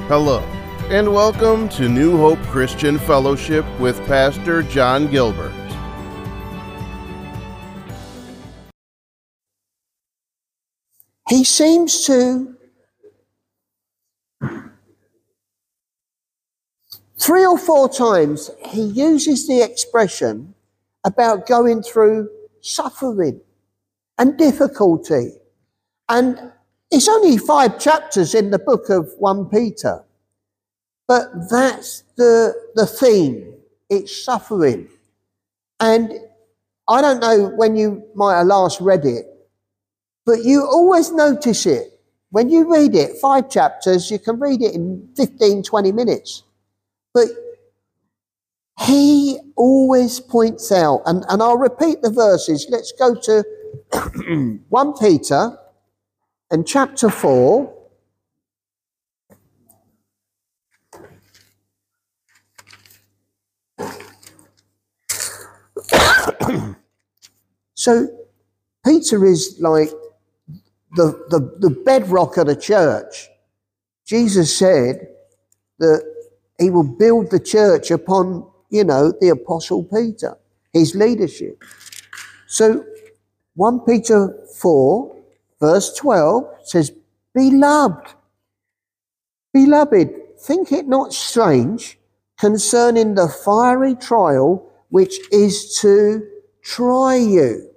Hello, and welcome to New Hope Christian Fellowship with Pastor John Gilbert. He seems to 3 or 4 times he uses the expression about going through suffering and difficulty. And it's only 5 chapters in the book of 1 Peter. But that's the theme. It's suffering. And I don't know when you might have last read it, but you always notice it. When you read it, 5 chapters, you can read it in 15, 20 minutes. But he always points out, and I'll repeat the verses. Let's go to 1 Peter and chapter 4. So Peter is like the bedrock of the church. Jesus said that he will build the church upon, the Apostle Peter, his leadership. So 1 Peter 4, verse 12 says, Beloved, think it not strange concerning the fiery trial which is to try you,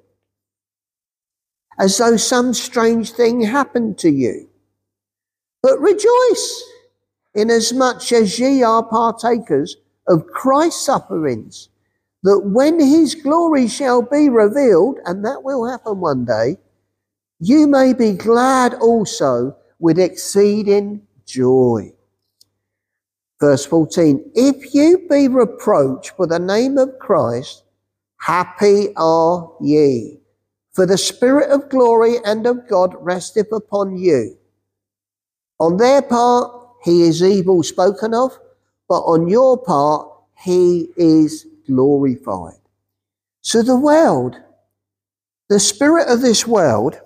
as though some strange thing happened to you. But rejoice, inasmuch as ye are partakers of Christ's sufferings, that when his glory shall be revealed, and that will happen one day, you may be glad also with exceeding joy. Verse 14, if you be reproached for the name of Christ, happy are ye, for the Spirit of glory and of God resteth upon you. On their part, he is evil spoken of, but on your part, he is glorified. So the world, the spirit of this world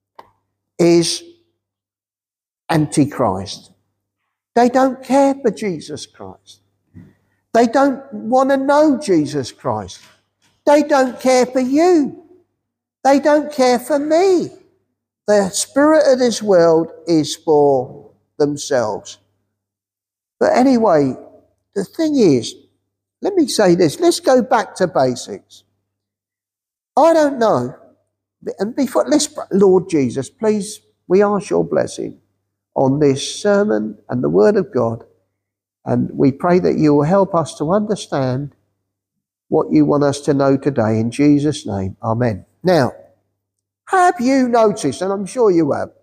is Antichrist. They don't care for Jesus Christ. They don't want to know Jesus Christ. They don't care for you. They don't care for me. The spirit of this world is for themselves. But anyway, the thing is, let me say this. Let's go back to basics. I don't know. And before, Lord Jesus, please, we ask your blessing on this sermon and the word of God. And we pray that you will help us to understand what you want us to know today. In Jesus' name, amen. Now, have you noticed, and I'm sure you have,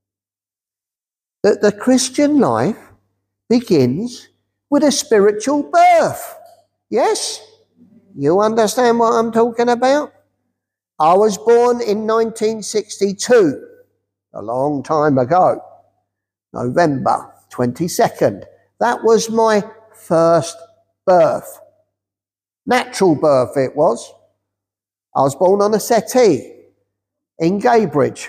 that the Christian life begins with a spiritual birth? Yes? You understand what I'm talking about? I was born in 1962, a long time ago, November 22nd. That was my first birth. Natural birth it was. I was born on a settee in Gaybridge.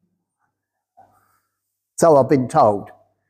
So I've been told.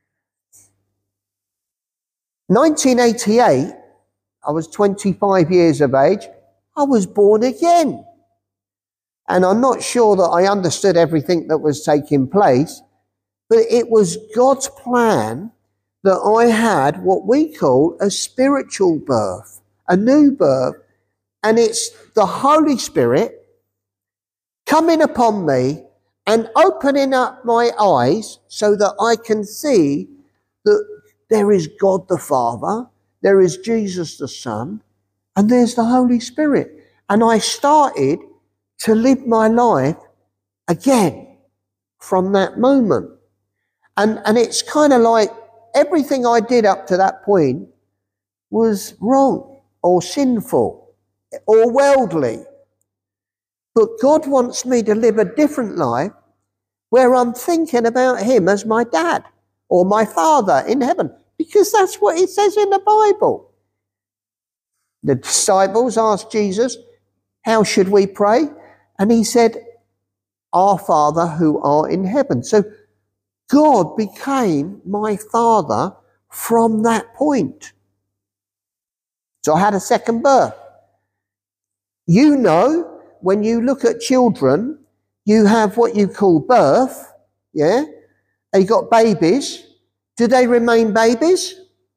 1988, I was 25 years of age. I was born again. And I'm not sure that I understood everything that was taking place, but it was God's plan that I had what we call a spiritual birth, a new birth, and it's the Holy Spirit coming upon me and opening up my eyes so that I can see that there is God the Father, there is Jesus the Son, and there's the Holy Spirit. And I started to live my life again from that moment. And it's kind of like everything I did up to that point was wrong or sinful or worldly. But God wants me to live a different life where I'm thinking about him as my dad or my father in heaven, because that's what it says in the Bible. The disciples asked Jesus, how should we pray? And he said, our Father who art in heaven. So God became my Father from that point. So I had a second birth. You know, when you look at children, you have what you call birth, yeah? And you got babies. Do they remain babies?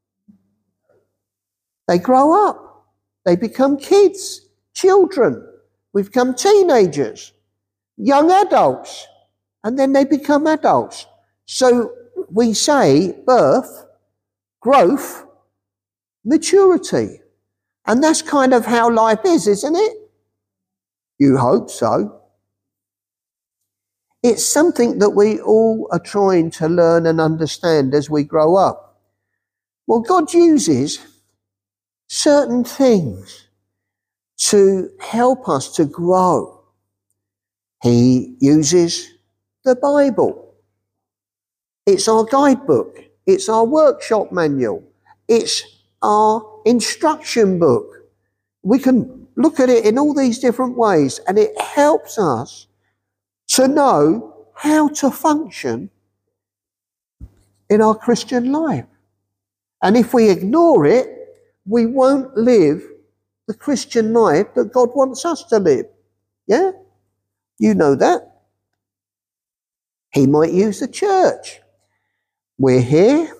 They grow up. They become kids, children. We become teenagers, young adults, and then they become adults. So we say birth, growth, maturity. And that's kind of how life is, isn't it? You hope so. It's something that we all are trying to learn and understand as we grow up. Well, God uses certain things to help us to grow. He uses the Bible. It's our guidebook. It's our workshop manual. It's our instruction book. We can look at it in all these different ways, and it helps us to know how to function in our Christian life. And if we ignore it, we won't live the Christian life that God wants us to live. Yeah? You know that. He might use the church. We're here.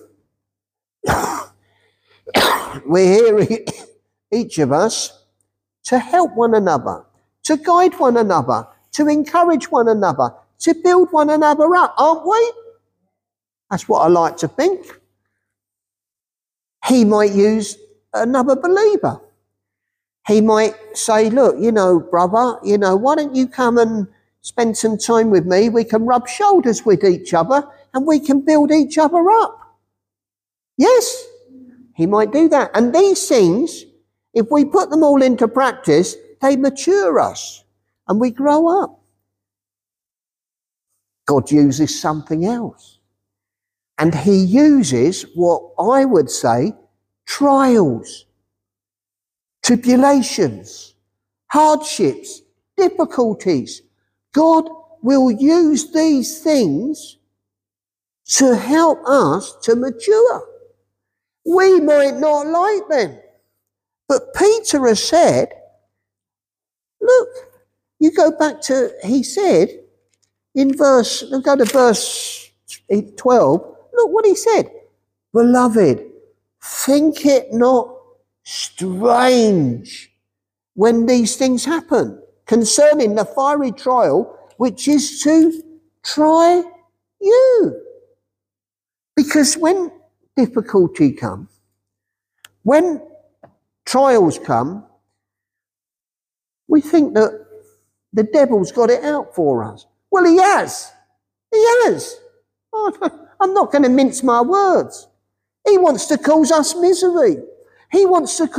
We're here, each of us, to help one another, to guide one another, to encourage one another, to build one another up, aren't we? That's what I like to think. He might use another believer. He might say, look, brother, why don't you come and spend some time with me? We can rub shoulders with each other and we can build each other up. Yes, he might do that. And these things, if we put them all into practice, they mature us and we grow up. God uses something else. And he uses what I would say trials, tribulations, hardships, difficulties. God will use these things to help us to mature. We might not like them, but Peter has said, look, you go back to, he said in go to verse 12, look what he said. Beloved, think it not strange when these things happen concerning the fiery trial which is to try you. Because when difficulty comes, when trials come, we think that the devil's got it out for us. Well, he has. He has. Oh, I'm not going to mince my words. He wants to cause us misery. He wants to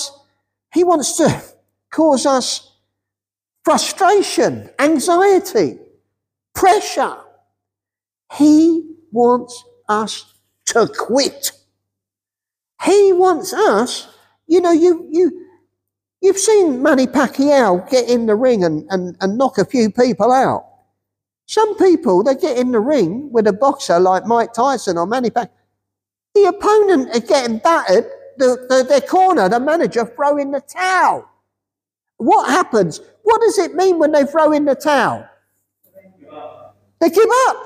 cause us frustration, anxiety, pressure. He wants us to quit. He wants us, you've seen Manny Pacquiao get in the ring and knock a few people out. Some people, they get in the ring with a boxer like Mike Tyson or Manny Pacquiao. The opponent are getting battered, their corner, the manager, throw in the towel. What happens? What does it mean when they throw in the towel? They give up.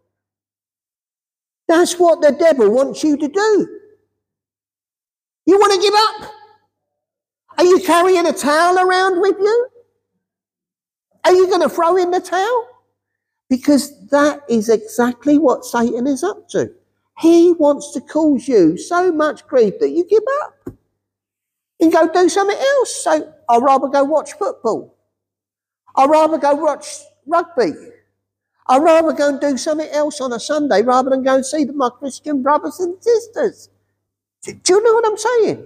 That's what the devil wants you to do. You want to give up? Are you carrying a towel around with you? Are you going to throw in the towel? Because that is exactly what Satan is up to. He wants to cause you so much grief that you give up and go do something else. So I'd rather go watch football. I'd rather go watch rugby. I'd rather go and do something else on a Sunday rather than go and see my Christian brothers and sisters. Do you know what I'm saying?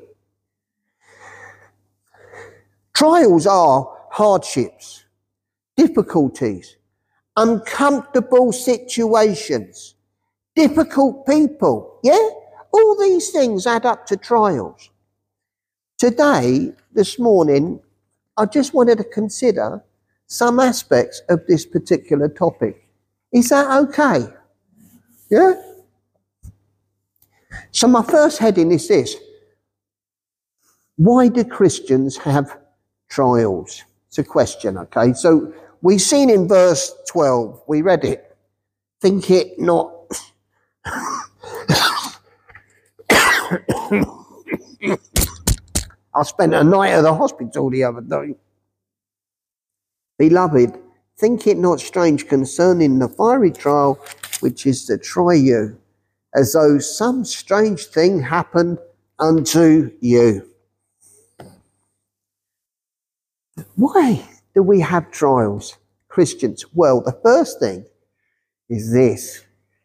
Trials are hardships, difficulties, uncomfortable situations, difficult people, yeah? All these things add up to trials. Today, this morning, I just wanted to consider some aspects of this particular topic. Is that okay? Yeah? So my first heading is this. Why do Christians have trials? It's a question, okay? So we've seen in verse 12, we read it. Think it not. I spent a night at the hospital the other day. Beloved, think it not strange concerning the fiery trial which is to try you, as though some strange thing happened unto you. Why do we have trials, Christians? Well, the first thing is this.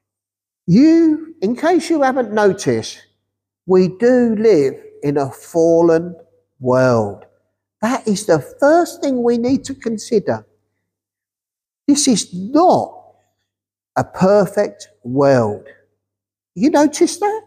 In case you haven't noticed, we do live in a fallen world. That is the first thing we need to consider. This is not a perfect world. You notice that?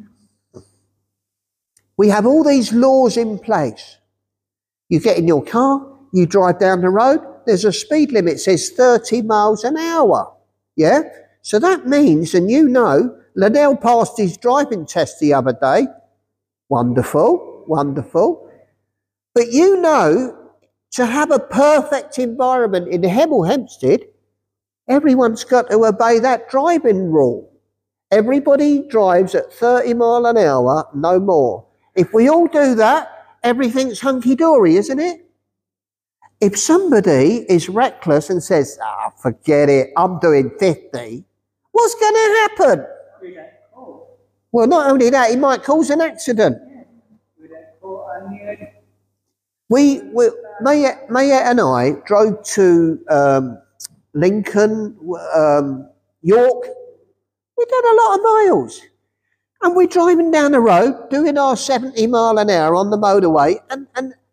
We have all these laws in place. You get in your car, you drive down the road, there's a speed limit, it says 30 miles an hour. Yeah? So that means, and you know, Liddell passed his driving test the other day. Wonderful, wonderful. But you know, to have a perfect environment in Hemel Hempstead, everyone's got to obey that driving rule. Everybody drives at 30 miles an hour, no more. If we all do that, everything's hunky-dory, isn't it? If somebody is reckless and says, forget it, I'm doing 50, what's going to happen? Well, not only that, he might cause an accident. Mayette and I drove to Lincoln, York. We did a lot of miles. And we're driving down the road, doing our 70 mile an hour on the motorway, and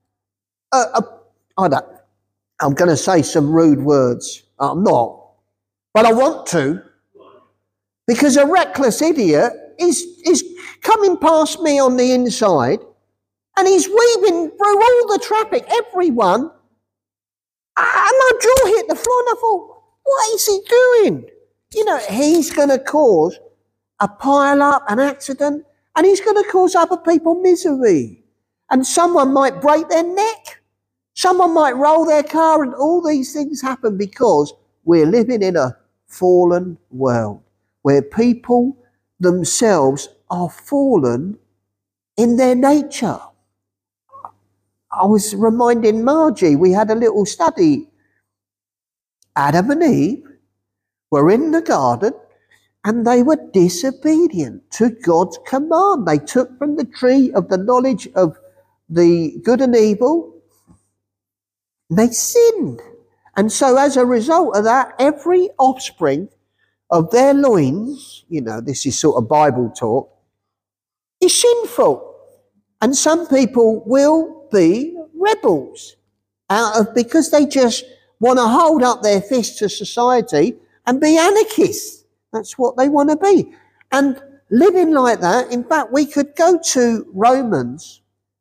I'm going to say some rude words. I'm not. But I want to. Because a reckless idiot is coming past me on the inside, and he's weaving through all the traffic, everyone. And my jaw hit the floor, and I thought, what is he doing? You know, he's going to cause a pile-up, an accident, and he's going to cause other people misery. And someone might break their neck. Someone might roll their car, and all these things happen because we're living in a fallen world where people themselves are fallen in their nature. I was reminding Margie, we had a little study. Adam and Eve were in the garden and they were disobedient to God's command. They took from the tree of the knowledge of the good and evil. They sinned. And so as a result of that, every offspring of their loins, you know, this is sort of Bible talk, is sinful. And some people will be rebels because they just want to hold up their fists to society and be anarchists. That's what they want to be. And living like that, in fact, we could go to Romans.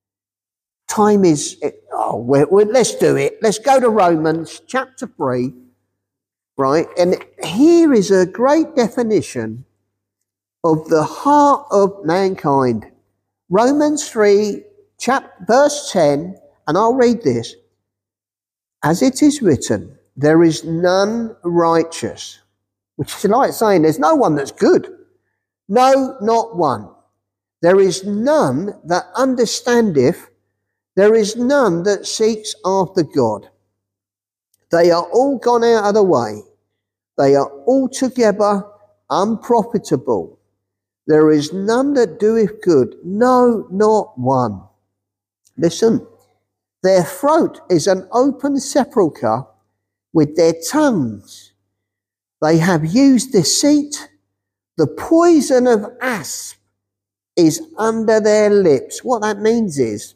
Time is, let's do it. Let's go to Romans chapter 3, right? And here is a great definition of the heart of mankind. Romans 3, verse 10, and I'll read this. As it is written, there is none righteous, which is like saying there's no one that's good. No, not one. There is none that understandeth. There is none that seeks after God. They are all gone out of the way. They are altogether unprofitable. There is none that doeth good. No, not one. Listen, their throat is an open sepulchre with their tongues. They have used deceit. The poison of asp is under their lips. What that means is,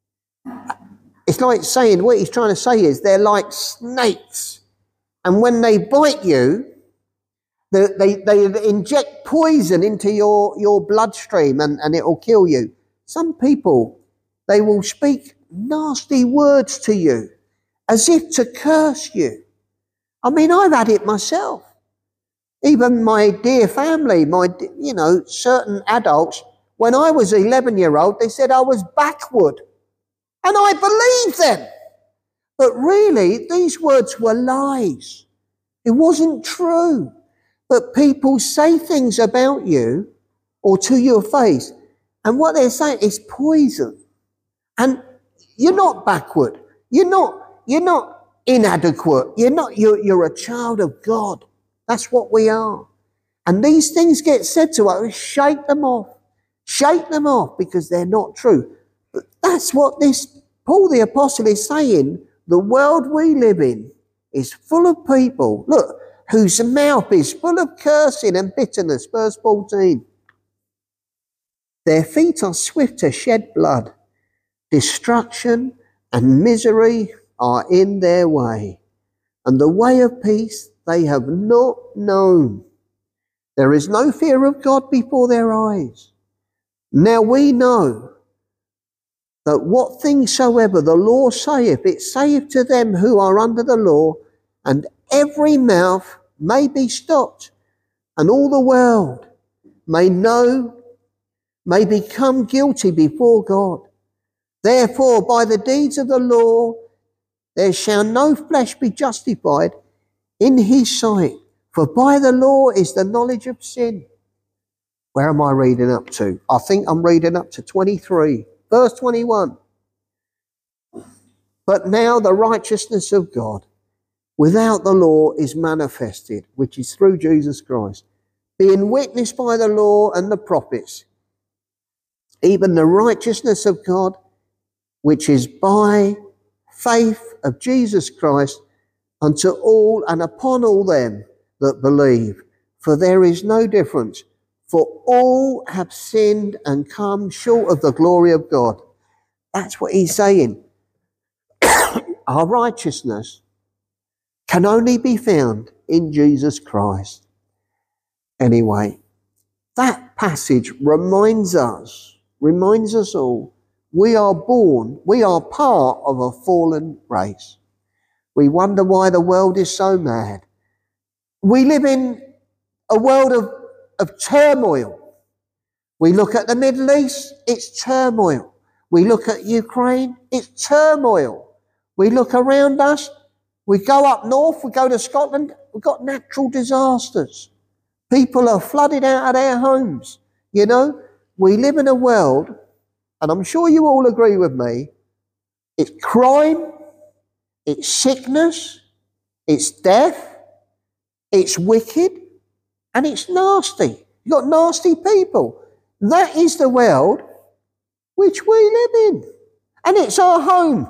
it's like saying, what he's trying to say is they're like snakes. And when they bite you, they inject poison into your bloodstream and it will kill you. Some people, they will speak nasty words to you as if to curse you. I mean, I've had it myself. Even my dear family, certain adults When I was 11-year-old, they said I was backward. And I believed them. But really, these words were lies. It wasn't true. But people say things about you or to your face, and what they're saying is poison. And you're not backward. You're not inadequate. You're a child of God. That's what we are. And these things get said to us, shake them off. Shake them off because they're not true. But that's what this Paul the Apostle is saying. The world we live in is full of people, look, whose mouth is full of cursing and bitterness. Verse 14. Their feet are swift to shed blood. Destruction and misery are in their way. And the way of peace they have not known. There is no fear of God before their eyes. Now we know that what things soever the law saith, it saith to them who are under the law, and every mouth may be stopped, and all the world may become guilty before God. Therefore, by the deeds of the law, there shall no flesh be justified in his sight, for by the law is the knowledge of sin. Where am I reading up to? I think I'm reading up to 23. Verse 21. But now the righteousness of God without the law is manifested, which is through Jesus Christ, being witnessed by the law and the prophets, even the righteousness of God, which is by faith of Jesus Christ unto all and upon all them that believe. For there is no difference, for all have sinned and come short of the glory of God. That's what he's saying. Our righteousness can only be found in Jesus Christ. Anyway, that passage reminds us all, we are part of a fallen race. We wonder why the world is so mad. We live in a world of turmoil. We look at the Middle East, it's turmoil. We look at Ukraine, it's turmoil. We look around us, we go up north, we go to Scotland, we've got natural disasters. People are flooded out of their homes. You know, we live in a world, and I'm sure you all agree with me, it's crime, it's sickness, it's death, it's wicked, and it's nasty. You've got nasty people. That is the world which we live in. And it's our home.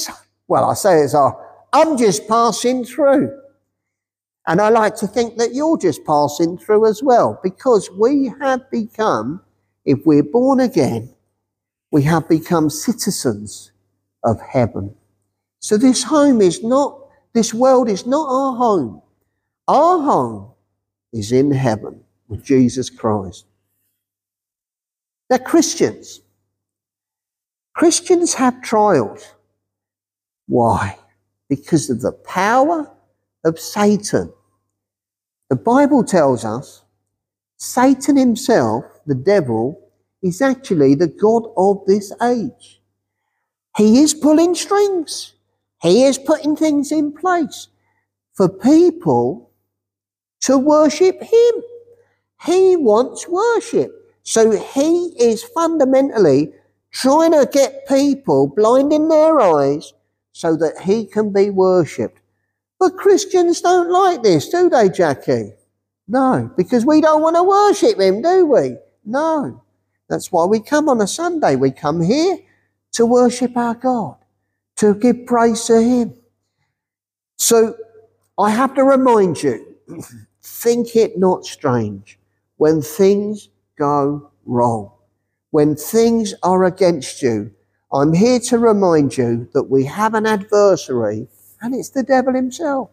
I'm just passing through. And I like to think that you're just passing through as well, because we have become, if we're born again, we have become citizens of heaven. So this world is not our home. Our home is in heaven with Jesus Christ. They're Christians. Christians have trials. Why? Because of the power of Satan. The Bible tells us Satan himself, the devil, is actually the god of this age. He is pulling strings. He is putting things in place for people to worship him. He wants worship. So he is fundamentally trying to get people blinding their eyes so that he can be worshipped. But Christians don't like this, do they, Jackie? No, because we don't want to worship him, do we? No. That's why we come on a Sunday. We come here to worship our God, to give praise to him. So I have to remind you, think it not strange when things go wrong, when things are against you. I'm here to remind you that we have an adversary, and it's the devil himself.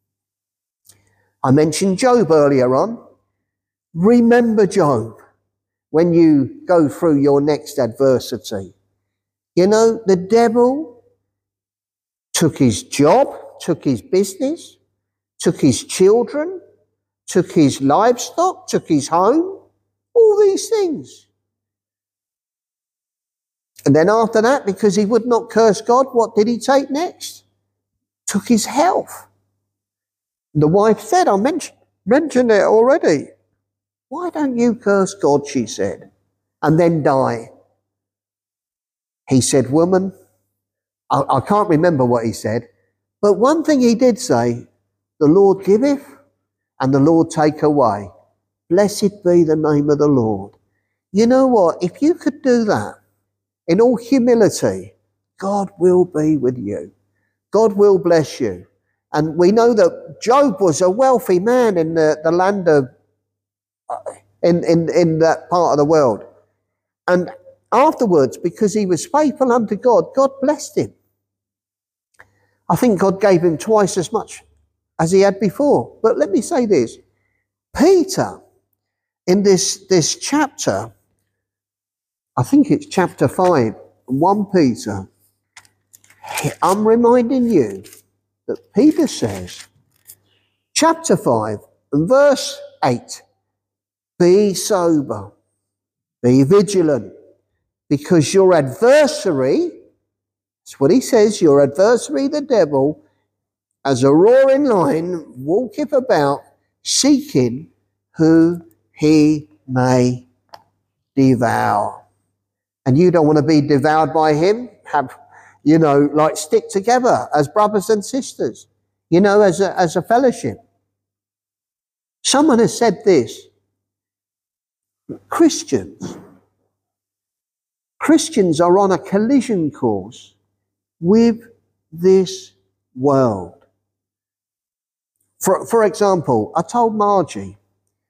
I mentioned Job earlier on. Remember Job when you go through your next adversity. You know, the devil took his job, took his business, took his children, took his livestock, took his home, all these things. And then after that, because he would not curse God, what did he take next? Took his health. The wife said, I mentioned it already. Why don't you curse God, she said, and then die? He said, woman, I can't remember what he said, but one thing he did say, the Lord giveth and the Lord take away. Blessed be the name of the Lord. You know what? If you could do that in all humility, God will be with you. God will bless you. And we know that Job was a wealthy man in the land of, in that part of the world. And afterwards, because he was faithful unto God, God blessed him. I think God gave him twice as much as he had before. But let me say this. Peter, in this chapter, I think it's chapter 5, 1 Peter, I'm reminding you that Peter says, chapter 5 and verse 8, be sober, be vigilant, because your adversary, that's what he says, your adversary, the devil, as a roaring lion, walketh about, seeking who he may devour. And you don't want to be devoured by him. Stick together as brothers and sisters, as a fellowship. Someone has said this, Christians are on a collision course with this world. For example, I told Margie,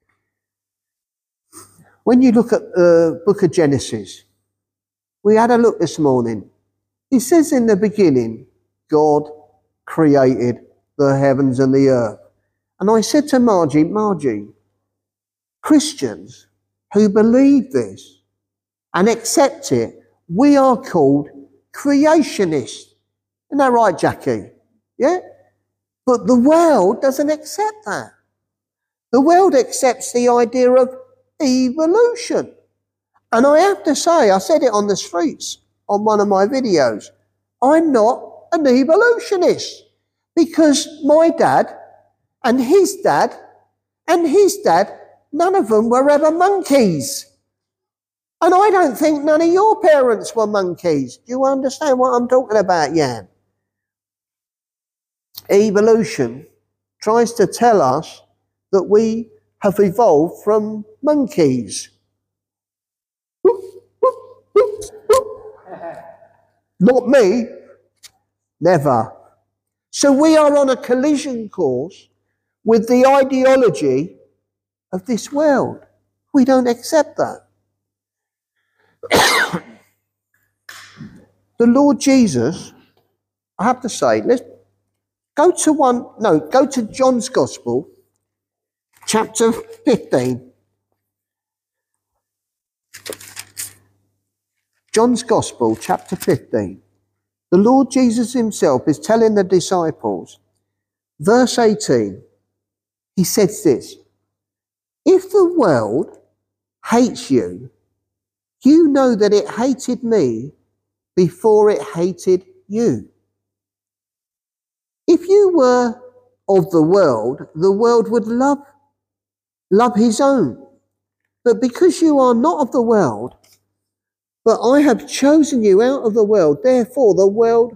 when you look at the book of Genesis, we had a look this morning. It says in the beginning, God created the heavens and the earth. And I said to Margie, Christians who believe this and accept it, we are called creationists. Isn't that right, Jackie? Yeah? But the world doesn't accept that. The world accepts the idea of evolution. And I have to say, I said it on the streets on one of my videos, I'm not an evolutionist, because my dad and his dad and his dad, none of them were ever monkeys. And I don't think none of your parents were monkeys. Do you understand what I'm talking about, Jan? Evolution tries to tell us that we have evolved from monkeys. Not me. Never. So we are on a collision course with the ideology of this world. We don't accept that. The Lord Jesus, I have to say, let's go to John's Gospel, chapter 15. John's Gospel, chapter 15. The Lord Jesus himself is telling the disciples, verse 18, he says this, if the world hates you, you know that it hated me before it hated you. If you were of the world would love his own. But because you are not of the world, but I have chosen you out of the world, therefore the world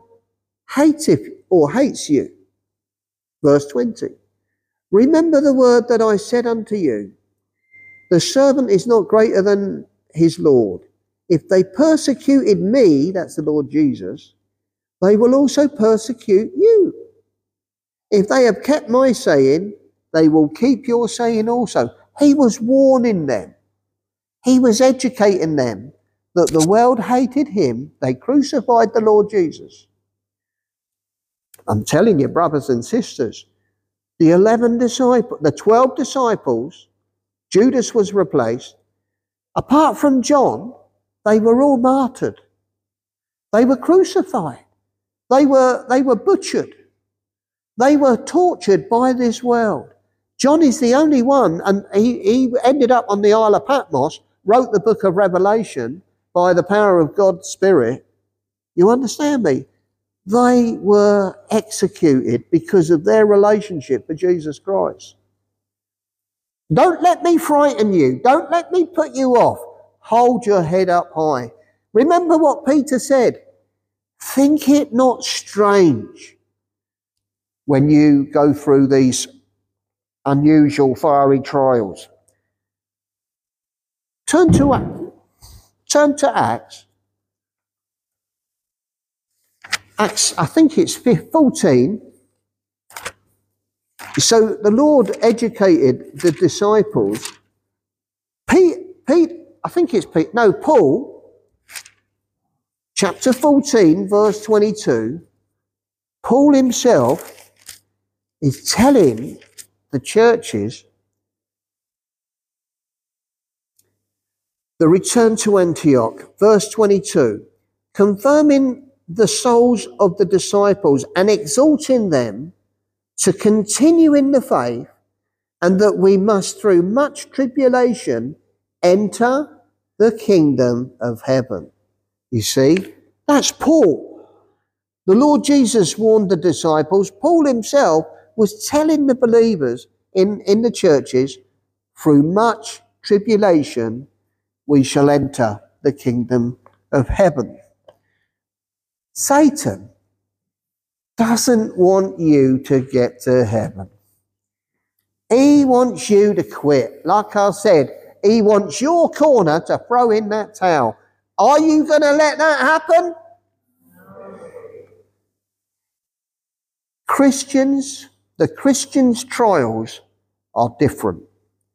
hates you. Verse 20. Remember the word that I said unto you. The servant is not greater than his Lord. If they persecuted me, that's the Lord Jesus, they will also persecute you. If they have kept my saying, they will keep your saying also. He was warning them. He was educating them that the world hated him. They crucified the Lord Jesus. I'm telling you, brothers and sisters, the 12 disciples, Judas was replaced. Apart from John, they were all martyred. They were crucified. They were butchered. They were tortured by this world. John is the only one, and he ended up on the Isle of Patmos, wrote the book of Revelation, by the power of God's Spirit, you understand me? They were executed because of their relationship with Jesus Christ. Don't let me frighten you. Don't let me put you off. Hold your head up high. Remember what Peter said. Think it not strange when you go through these unusual fiery trials. Turn to Acts. Acts, I think it's 14. So the Lord educated the disciples. Paul, chapter 14, verse 22, Paul himself is telling the churches the return to Antioch, verse 22, confirming the souls of the disciples and exhorting them to continue in the faith, and that we must through much tribulation enter the kingdom of heaven. You see, that's Paul. The Lord Jesus warned the disciples. Paul himself was telling the believers in the churches, through much tribulation we shall enter the kingdom of heaven. Satan doesn't want you to get to heaven. He wants you to quit. Like I said, he wants your corner to throw in that towel. Are you going to let that happen? The Christians' trials are different.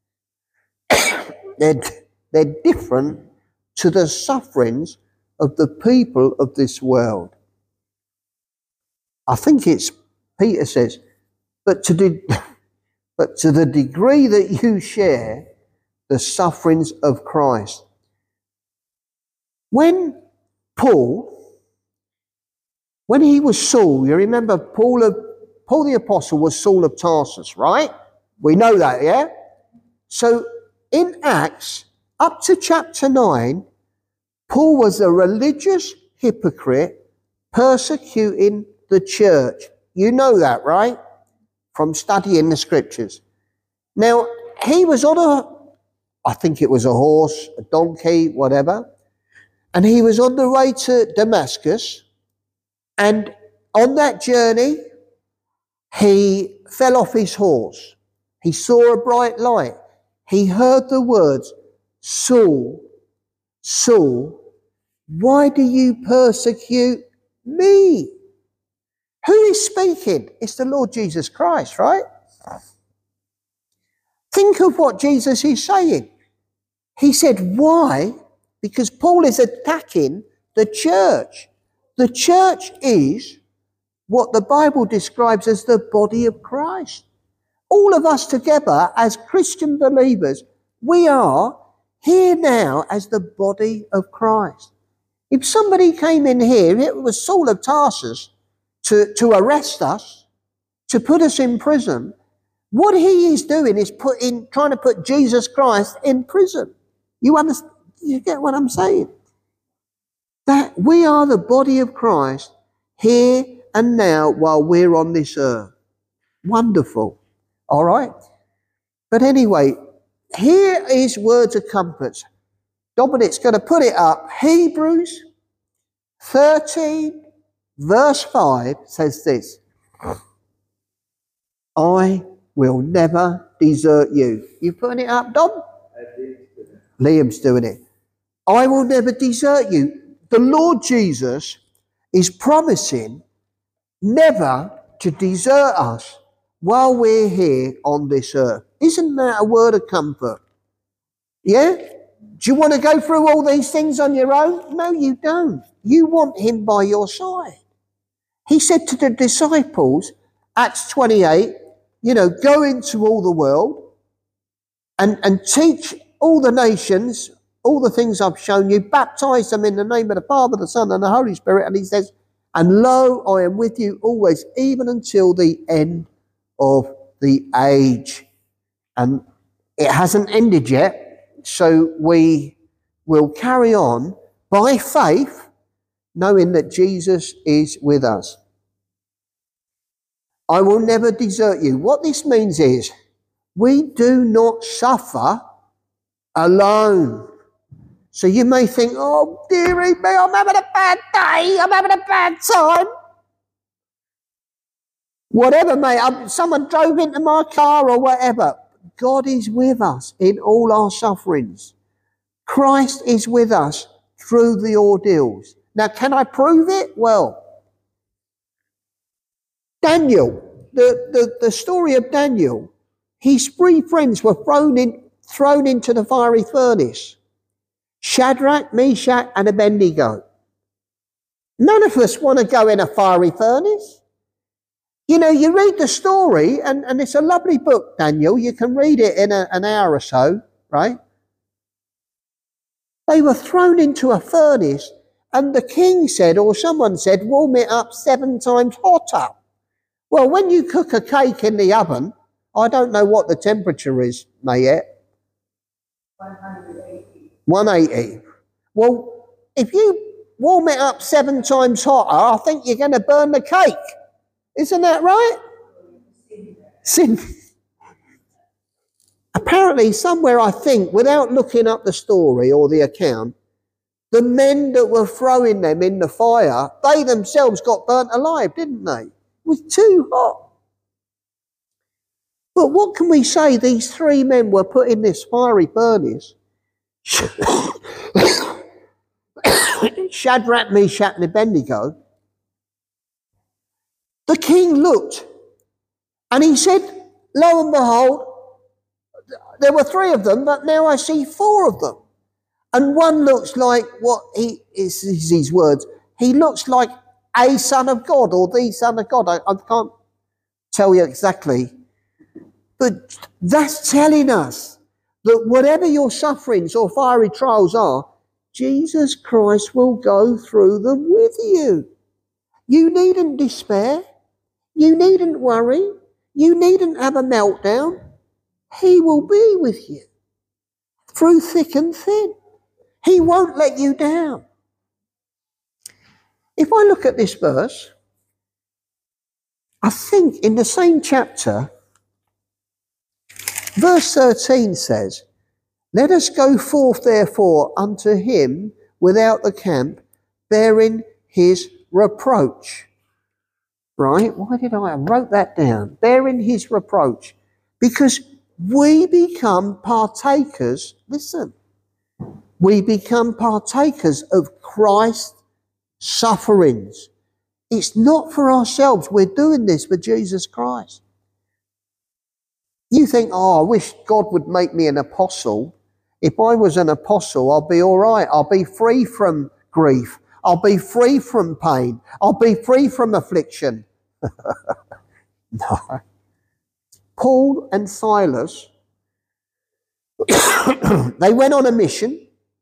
They're different to the sufferings of the people of this world. I think it's, Peter says, but to the degree that you share the sufferings of Christ. When he was Saul, you remember Paul the Apostle was Saul of Tarsus, right? We know that, yeah? So in Acts, up to chapter 9, Paul was a religious hypocrite persecuting the church. You know that, right? From studying the scriptures. Now, he was on I think it was a horse, a donkey, whatever, and he was on the way to Damascus, and on that journey, he fell off his horse. He saw a bright light. He heard the words, Saul, Saul, why do you persecute me? Who is speaking? It's the Lord Jesus Christ, right? Think of what Jesus is saying. He said, why? Because Paul is attacking the church. The church is what the Bible describes as the body of Christ. All of us together as Christian believers, we are here now as the body of Christ. If somebody came in here, it was Saul of Tarsus, to arrest us, to put us in prison, what he is doing is trying to put Jesus Christ in prison. You understand? You get what I'm saying? That we are the body of Christ here and now while we're on this earth. Wonderful. All right? But anyway, here is words of comfort. Dominic's going to put it up. Hebrews 13, verse 5 says this. I will never desert you. You putting it up, Dom? Liam's doing it. I will never desert you. The Lord Jesus is promising never to desert us while we're here on this earth. Isn't that a word of comfort? Yeah? Do you want to go through all these things on your own? No, you don't. You want him by your side. He said to the disciples, Acts 28, go into all the world and teach all the nations, all the things I've shown you, baptize them in the name of the Father, the Son, and the Holy Spirit. And he says, and lo, I am with you always, even until the end of the age. And it hasn't ended yet, so we will carry on by faith, knowing that Jesus is with us. I will never desert you. What this means is we do not suffer alone. So you may think, oh, dearie me, I'm having a bad day. I'm having a bad time. Whatever, someone drove into my car or whatever. God is with us in all our sufferings. Christ is with us through the ordeals. Now, can I prove it? Well, Daniel, the story of Daniel, his 3 friends were thrown into the fiery furnace. Shadrach, Meshach, and Abednego. None of us want to go in a fiery furnace. You know, you read the story, and it's a lovely book, Daniel. You can read it in an hour or so, right? They were thrown into a furnace, and the king said, or someone said, warm it up 7 times hotter. Well, when you cook a cake in the oven, I don't know what the temperature is, Mayette. 180. Well, if you warm it up 7 times hotter, I think you're going to burn the cake. Isn't that right? Sin. Apparently, somewhere, I think, without looking up the story or the account, the men that were throwing them in the fire, they themselves got burnt alive, didn't they? It was too hot. But what can we say? These 3 men were put in this fiery furnace. Shadrach, Meshach, and Abednego. The king looked and he said, lo and behold, there were 3 of them, but now I see 4 of them. And one looks like is his words, he looks like a son of God or the son of God. I can't tell you exactly. But that's telling us that whatever your sufferings or fiery trials are, Jesus Christ will go through them with you. You needn't despair. You needn't worry. You needn't have a meltdown. He will be with you through thick and thin. He won't let you down. If I look at this verse, I think in the same chapter, verse 13 says, let us go forth therefore unto him without the camp, bearing his reproach. Right? Why did I wrote that down? Bearing his reproach. Because we become partakers, listen, we become partakers of Christ's sufferings. It's not for ourselves. We're doing this for Jesus Christ. You think, oh, I wish God would make me an apostle. If I was an apostle, I'll be all right. I'll be free from grief. I'll be free from pain. I'll be free from affliction. No. Paul and Silas, they went on a mission.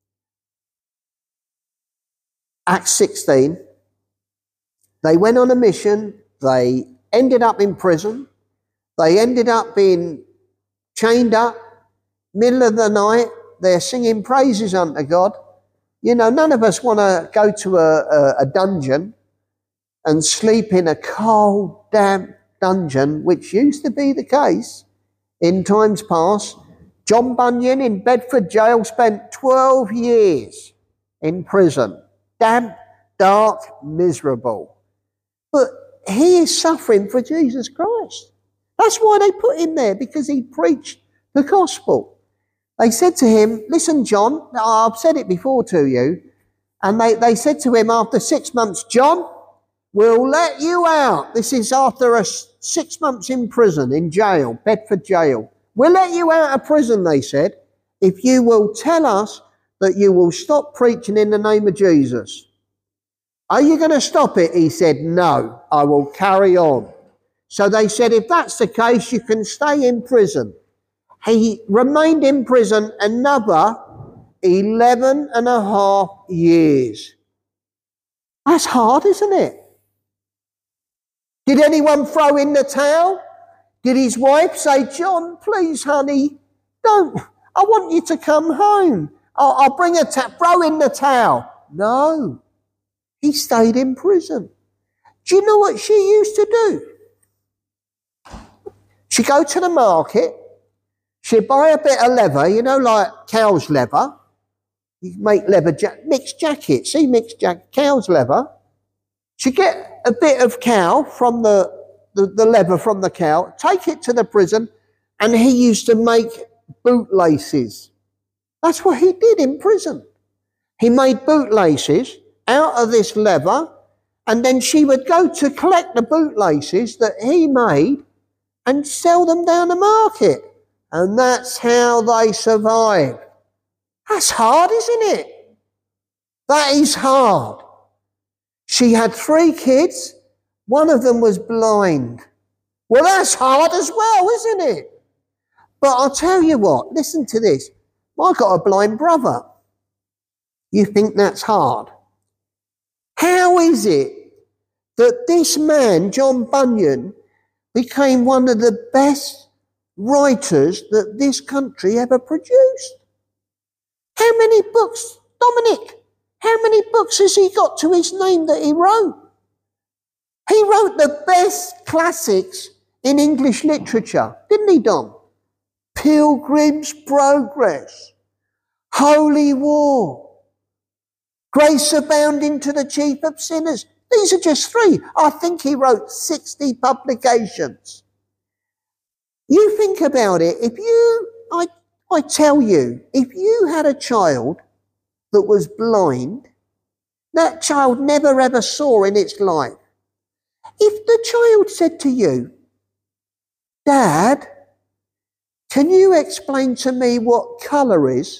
Acts 16. They went on a mission. They ended up in prison. They ended up being chained up. Middle of the night, they're singing praises unto God. You know, none of us want to go to a dungeon and sleep in a cold, damp dungeon, which used to be the case in times past. John Bunyan in Bedford jail spent 12 years in prison. Damp, dark, miserable. But he is suffering for Jesus Christ. That's why they put him there, because he preached the gospel. They said to him, listen, John, I've said it before to you, and they said to him after 6 months, John, we'll let you out. This is after 6 months in prison, in jail, Bedford jail. We'll let you out of prison, they said, if you will tell us that you will stop preaching in the name of Jesus. Are you going to stop it? He said, no, I will carry on. So they said, if that's the case, you can stay in prison. He remained in prison another 11 and a half years. That's hard, isn't it? Did anyone throw in the towel? Did his wife say, John, please, honey, don't. I want you to come home. I'll bring a towel. Throw in the towel. No, he stayed in prison. Do you know what she used to do? She'd go to the market, she'd buy a bit of leather, you know, like cow's leather. You make leather mixed jackets, see, cow's leather. She'd get a bit of cow from the leather from the cow, take it to the prison, and he used to make bootlaces. That's what he did in prison. He made bootlaces out of this leather, and then she would go to collect the bootlaces that he made and sell them down the market. And that's how they survived. That's hard, isn't it? That is hard. She had 3 kids. One of them was blind. Well, that's hard as well, isn't it? But I'll tell you what, listen to this. I've got a blind brother. You think that's hard? How is it that this man, John Bunyan, became one of the best writers that this country ever produced? How many books, Dominic, how many books has he got to his name that he wrote? He wrote the best classics in English literature, didn't he, Dom? Pilgrim's Progress, Holy War, Grace Abounding to the Chief of Sinners. These are just 3. I think he wrote 60 publications. You think about it, I tell you, if you had a child that was blind, that child never ever saw in its life. If the child said to you, Dad, can you explain to me what colour is?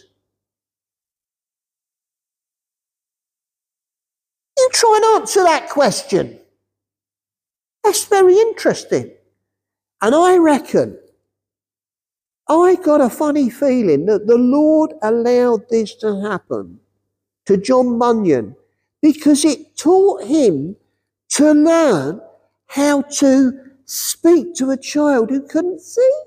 You try and answer that question. That's very interesting. And I reckon, I got a funny feeling that the Lord allowed this to happen to John Bunyan because it taught him to learn how to speak to a child who couldn't see.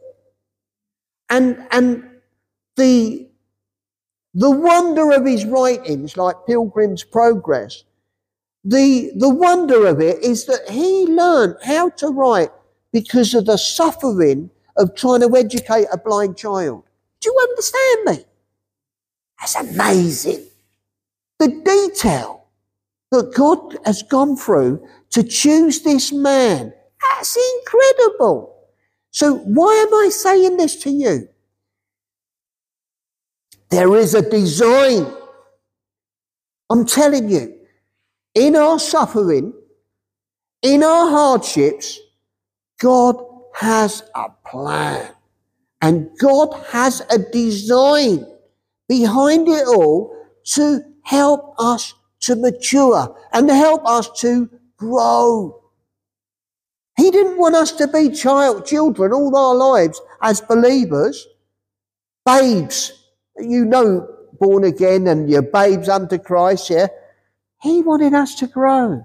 And the wonder of his writings, like Pilgrim's Progress, the wonder of it is that he learned how to write because of the suffering of trying to educate a blind child. Do you understand me? That's amazing. The detail that God has gone through to choose this man, that's incredible. So why am I saying this to you? There is a design. I'm telling you, in our suffering, in our hardships, God has a plan. And God has a design behind it all to help us to mature and to help us to grow. He didn't want us to be children all our lives as believers, babes, you know, born again and you're babes unto Christ, yeah? He wanted us to grow.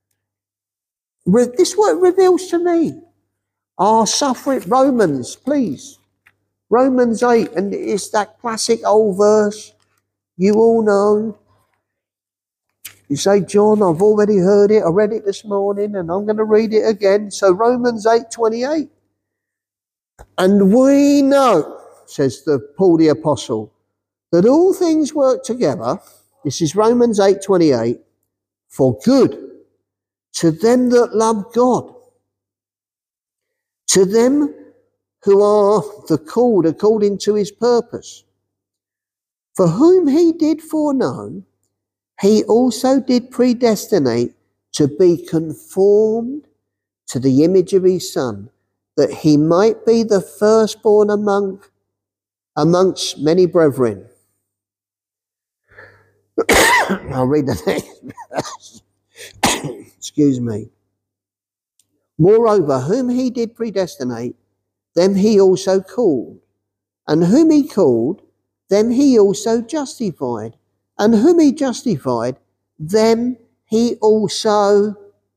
This is what it reveals to me. Our suffering, Romans, please. Romans 8, and it's that classic old verse you all know. You say, John, I've already heard it. I read it this morning and I'm going to read it again. So Romans 8:28. And we know, says Paul the Apostle, that all things work together. This is Romans 8:28, for good to them that love God, to them who are the called according to his purpose. For whom he did foreknow, he also did predestinate to be conformed to the image of his Son, that he might be the firstborn amongst many brethren. I'll read the next verse. Excuse me. Moreover, whom he did predestinate, them he also called. And whom he called, them he also justified. And whom he justified, them he also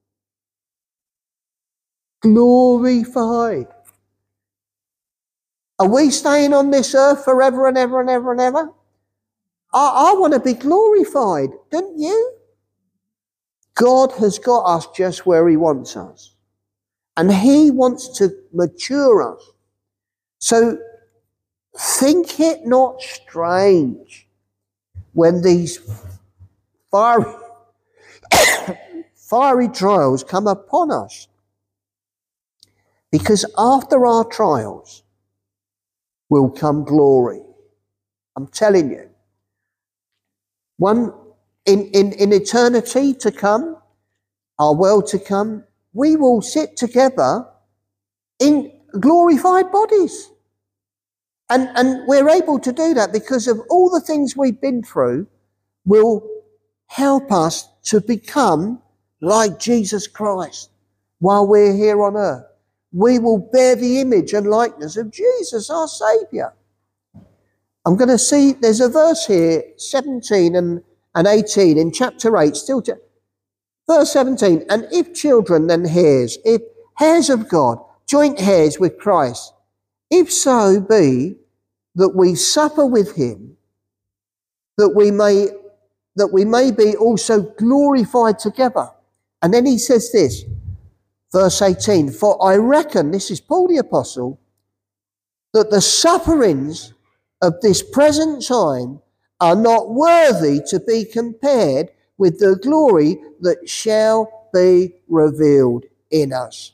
glorified. Are we staying on this earth forever and ever and ever and ever? I want to be glorified, don't you? God has got us just where he wants us. And he wants to mature us. So think it not strange when these fiery trials come upon us. Because after our trials will come glory. I'm telling you. One in eternity to come, our world to come, we will sit together in glorified bodies. And we're able to do that because of all the things we've been through will help us to become like Jesus Christ while we're here on earth. We will bear the image and likeness of Jesus, our Saviour. I'm going to see, there's a verse here, 17 and 18 in chapter 8, verse 17, and if children, then heirs, if heirs of God, joint heirs with Christ, if so be that we suffer with him, that we may be also glorified together. And then he says this, verse 18, for I reckon, this is Paul the Apostle, that the sufferings of this present time are not worthy to be compared with the glory that shall be revealed in us.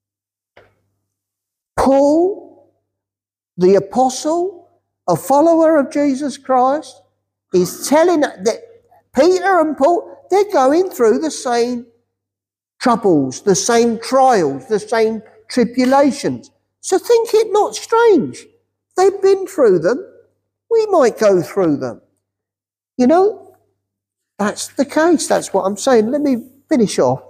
Paul, the Apostle, a follower of Jesus Christ, is telling that Peter and Paul, they're going through the same troubles, the same trials, the same tribulations. So think it not strange. They've been through them. We might go through them. You know, that's the case. That's what I'm saying. Let me finish off.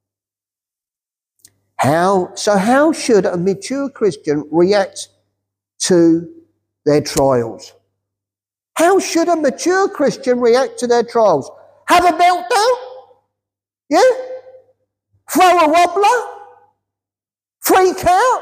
How should a mature Christian react to their trials? How should a mature Christian react to their trials? Have a meltdown? Yeah? Throw a wobbler? Freak out?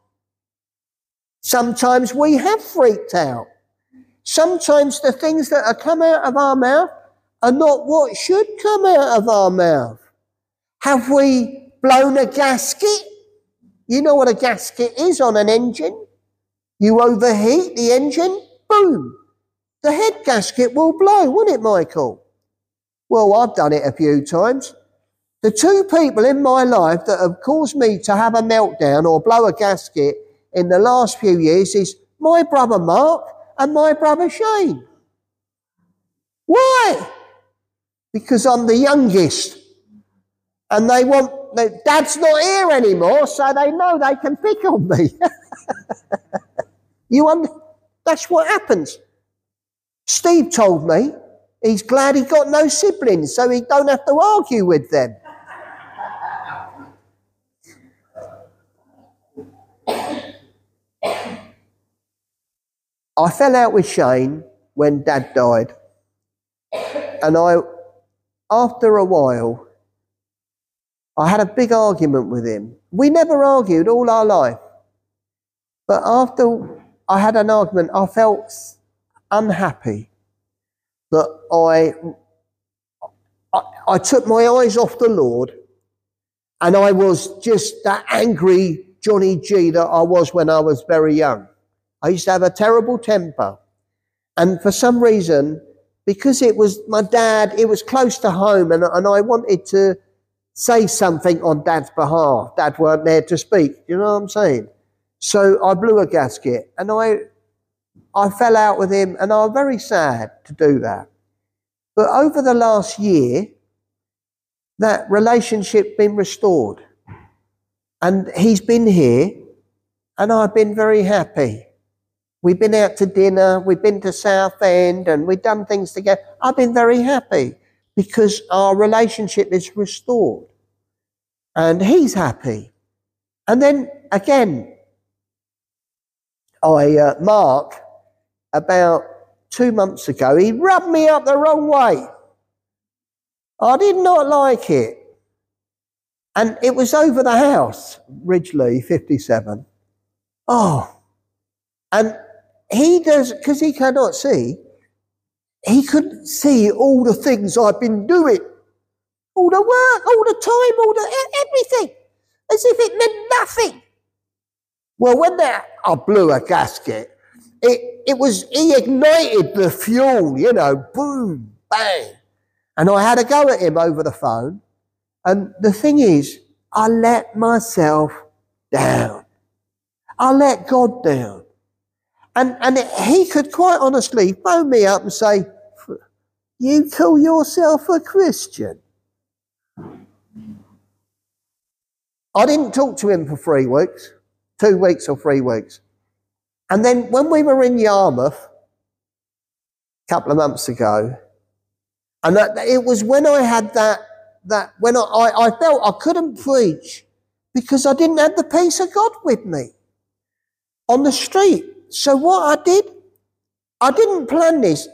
Sometimes we have freaked out. Sometimes the things that are come out of our mouth are not what should come out of our mouth. Have we blown a gasket? You know what a gasket is on an engine? You overheat the engine, boom. The head gasket will blow, won't it, Michael? Well, I've done it a few times. The two people in my life that have caused me to have a meltdown or blow a gasket in the last few years is my brother Mark and my brother Shane. Why? Because I'm the youngest. And Dad's not here anymore, so they know they can pick on me. That's what happens. Steve told me he's glad he got no siblings, so he don't have to argue with them. I fell out with Shane when Dad died. And after a while, I had a big argument with him. We never argued all our life. But after I had an argument, I felt unhappy that I took my eyes off the Lord, and I was just that angry Johnny G that I was when I was very young. I used to have a terrible temper. And for some reason, because it was my dad, it was close to home, and I wanted to say something on Dad's behalf. Dad weren't there to speak, you know what I'm saying? So I blew a gasket, and I fell out with him, and I was very sad to do that. But over the last year, that relationship been restored. And he's been here, and I've been very happy. We've been out to dinner, we've been to Southend, and we've done things together. I've been very happy because our relationship is restored. And he's happy. And then again, Mark, about 2 months ago, he rubbed me up the wrong way. I did not like it. And it was over the house, Ridgely, 57. Oh, and he does, because he cannot see, he could see all the things I've been doing, all the work, all the time, everything, as if it meant nothing. Well, when I blew a gasket, he ignited the fuel, boom, bang. And I had a go at him over the phone. And the thing is, I let myself down. I let God down. And he could quite honestly phone me up and say, you call yourself a Christian? I didn't talk to him for 3 weeks, 2 weeks or 3 weeks. And then when we were in Yarmouth a couple of months ago, and it was when I had when I felt I couldn't preach because I didn't have the peace of God with me on the street. So what I did, I didn't plan this.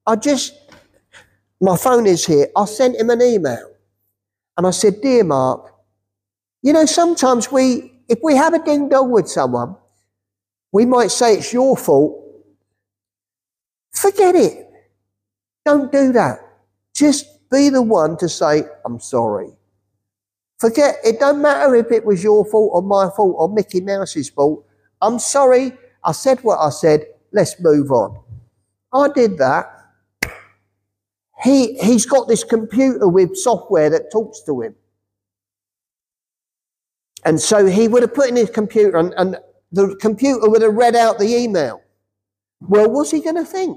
My phone is here. I sent him an email and I said, dear Mark, sometimes if we have a ding dong with someone, we might say it's your fault. Forget it. Don't do that. Just be the one to say, I'm sorry. Forget, it don't matter if it was your fault or my fault or Mickey Mouse's fault. I'm sorry. I said what I said. Let's move on. I did that. He's got this computer with software that talks to him. And so he would have put in his computer and the computer would have read out the email. Well, what's he going to think?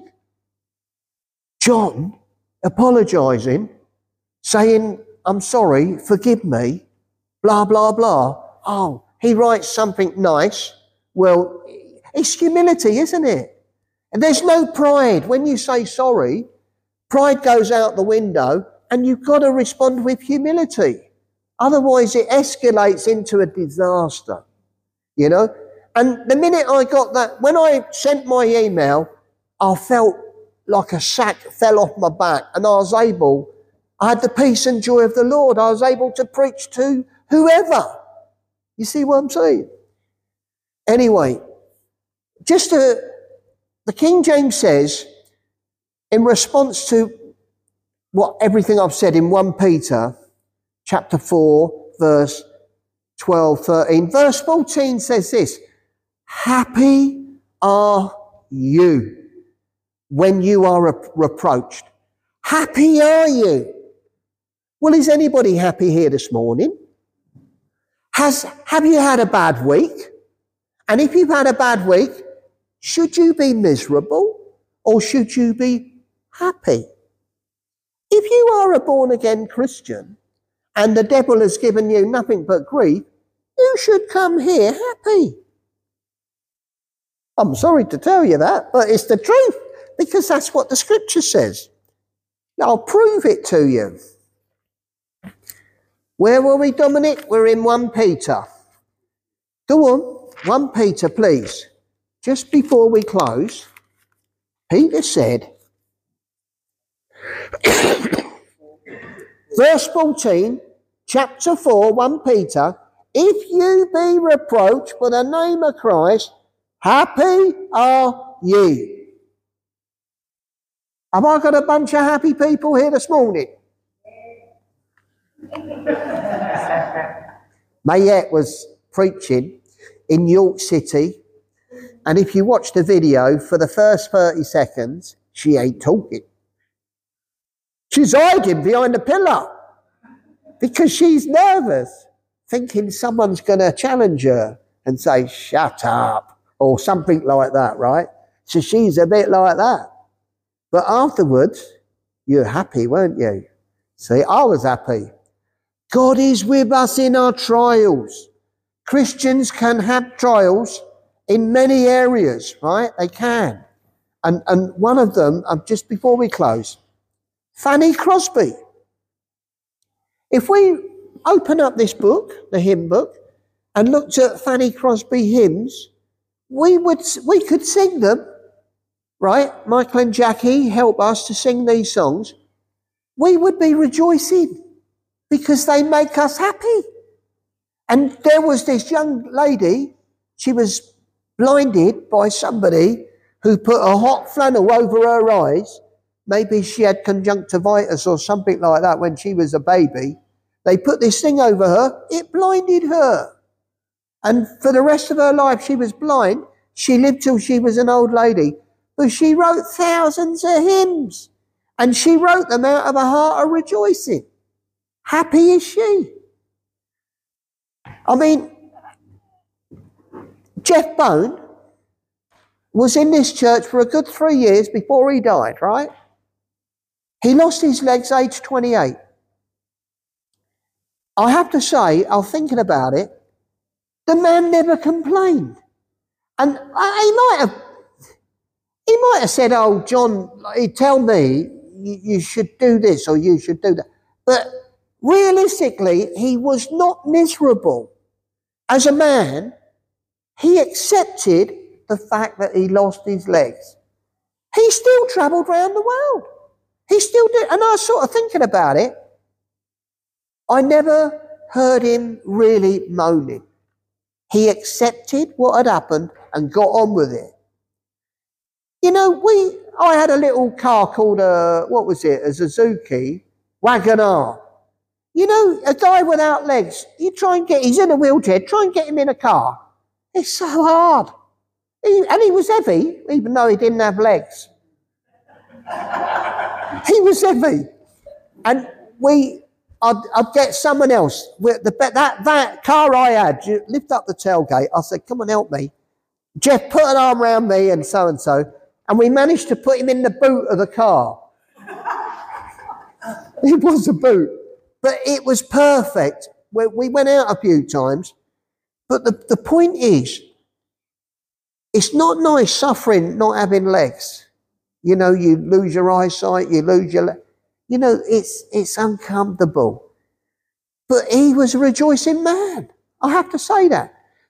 John apologising, saying, I'm sorry, forgive me, blah, blah, blah. Oh, he writes something nice. Well, it's humility, isn't it? And there's no pride. When you say sorry, pride goes out the window and you've got to respond with humility. Otherwise, it escalates into a disaster, And the minute I got that, when I sent my email, I felt like a sack fell off my back and I had the peace and joy of the Lord. I was able to preach to whoever. You see what I'm saying? Anyway, the King James says, in response to everything I've said in 1 Peter chapter 4, verse 12, 13, verse 14 says this, happy are you when you are reproached. Happy are you? Well, is anybody happy here this morning? Have you had a bad week? And if you've had a bad week, should you be miserable or should you be happy? If you are a born-again Christian and the devil has given you nothing but grief, you should come here happy. I'm sorry to tell you that, but it's the truth because that's what the scripture says. I'll prove it to you. Where were we, Dominic? We're in 1 Peter. Go on, 1 Peter, please. Just before we close, Peter said, verse 14, chapter 4, 1 Peter, if you be reproached for the name of Christ, happy are ye. Have I got a bunch of happy people here this morning? Mayette was preaching in York City, and if you watch the video, for the first 30 seconds, she ain't talking. She's hiding behind a pillar because she's nervous, thinking someone's going to challenge her and say, shut up, or something like that, right? So she's a bit like that. But afterwards, you're happy, weren't you? See, I was happy. God is with us in our trials. Christians can have trials in many areas, right? They can. And one of them, just before we close, Fanny Crosby. If we open up this book, the hymn book, and looked at Fanny Crosby hymns, we could sing them, right? Michael and Jackie help us to sing these songs. We would be rejoicing because they make us happy. And there was this young lady, she was blinded by somebody who put a hot flannel over her eyes maybe she had conjunctivitis or something like that when she was a baby. They put this thing over her, it blinded her. And for the rest of her life, she was blind. She lived till she was an old lady. But she wrote thousands of hymns. And she wrote them out of a heart of rejoicing. Happy is she. I mean, Jeff Bone was in this church for a good 3 years before he died, right? He lost his legs aged 28. I have to say, I'm thinking about it, the man never complained. And he might have said, oh, John, tell me you should do this or you should do that. But realistically, he was not miserable. As a man, he accepted the fact that he lost his legs. He still travelled around the world. He still did. And I was sort of thinking about it. I never heard him really moaning. He accepted what had happened and got on with it. You know, I had a little car called a Suzuki Wagon-R. You know, a guy without legs, he's in a wheelchair, try and get him in a car. It's so hard. And he was heavy, even though he didn't have legs. He was heavy. And I'd get someone else. That car I had, lift up the tailgate. I said, come on, help me. Jeff put an arm around me and so. And we managed to put him in the boot of the car. It was a boot. But it was perfect. We went out a few times. But the point is, it's not nice suffering not having legs. You know, you lose your eyesight, you lose your leg. You know, it's uncomfortable. But he was a rejoicing man. I have to say that.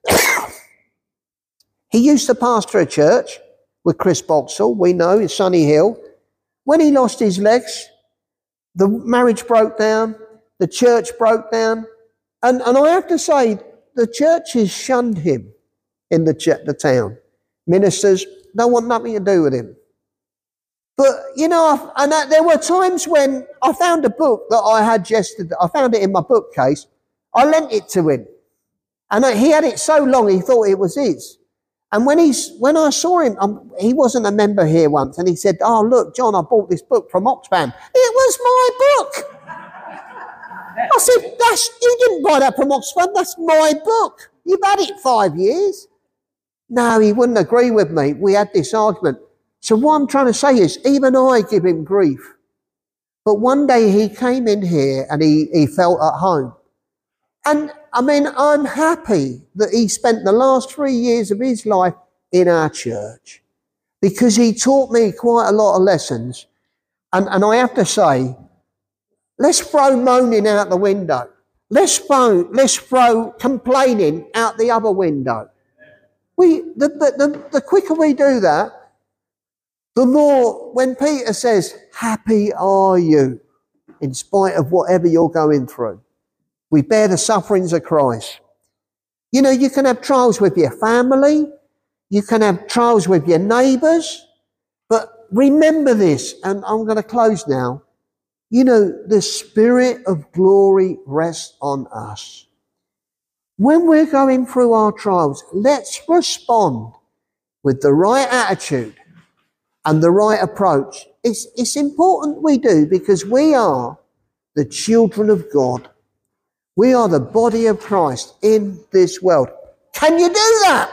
He used to pastor a church with Chris Boxall, we know, in Sunny Hill. When he lost his legs, the marriage broke down, the church broke down. And I have to say, the churches shunned him in the town. Ministers don't want nothing to do with him. But, you know, there were times when I found a book that I had yesterday. I found it in my bookcase. I lent it to him. And he had it so long he thought it was his. And when I saw him, he wasn't a member here once, and he said, oh, look, John, I bought this book from Oxfam. It was my book. I said, you didn't buy that from Oxfam, that's my book. You've had it 5 years. No, he wouldn't agree with me. We had this argument. So what I'm trying to say is, even I give him grief. But one day he came in here and he felt at home. And I mean, I'm happy that he spent the last 3 years of his life in our church, because he taught me quite a lot of lessons. And I have to say, let's throw moaning out the window. Let's throw complaining out the other window. The quicker we do that, the more, when Peter says, happy are you, in spite of whatever you're going through. We bear the sufferings of Christ. You know, you can have trials with your family. You can have trials with your neighbours. But remember this, and I'm going to close now. You know, the Spirit of glory rests on us. When we're going through our trials, let's respond with the right attitude and the right approach. It's important we do, because we are the children of God. We are the body of Christ in this world. Can you do that?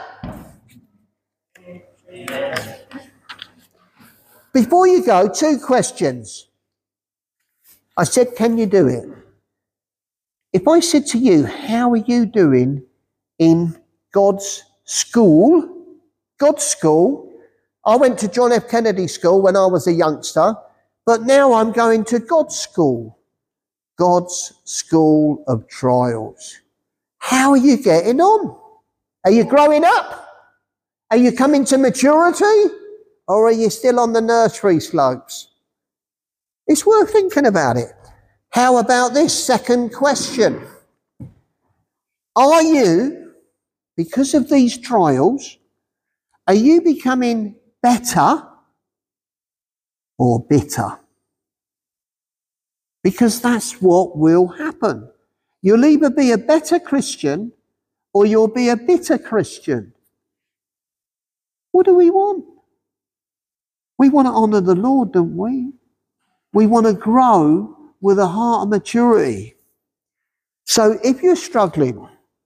Amen. Before you go, 2 questions. I said, can you do it? If I said to you, how are you doing in God's school? God's school. I went to John F. Kennedy School when I was a youngster, but now I'm going to God's school. God's school of trials. How are you getting on? Are you growing up? Are you coming to maturity? Or are you still on the nursery slopes? It's worth thinking about it. How about this second question? Are you, because of these trials, are you becoming better or bitter. Because that's what will happen. You'll either be a better Christian or you'll be a bitter Christian. What do we want? We want to honour the Lord, don't we? We want to grow with a heart of maturity. So if you're struggling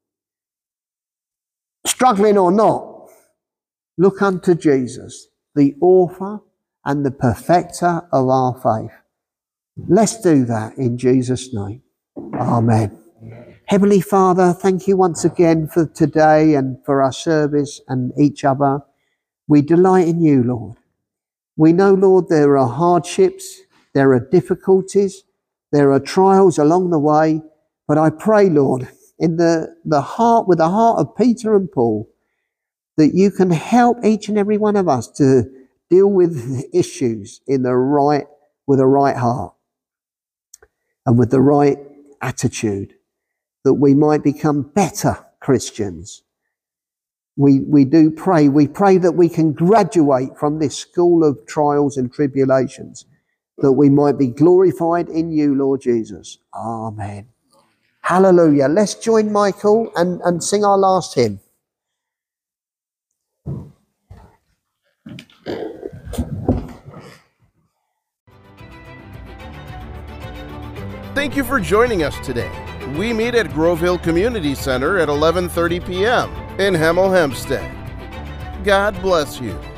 or not, look unto Jesus, the author and the perfecter of our faith. Let's do that in Jesus' name. Amen. Heavenly Father, thank you once again for today and for our service and each other. We delight in you, Lord. We know, Lord, there are hardships, there are difficulties, there are trials along the way. But I pray, Lord, in the heart, with the heart of Peter and Paul, that you can help each and every one of us to deal with issues with the right heart and with the right attitude, that we might become better Christians. We do pray. We pray that we can graduate from this school of trials and tribulations, that we might be glorified in you, Lord Jesus. Amen. Hallelujah. Let's join Michael and sing our last hymn. Thank you for joining us today. We meet at Grove Hill Community Center at 11:30 p.m. in Hemel Hempstead. God bless you.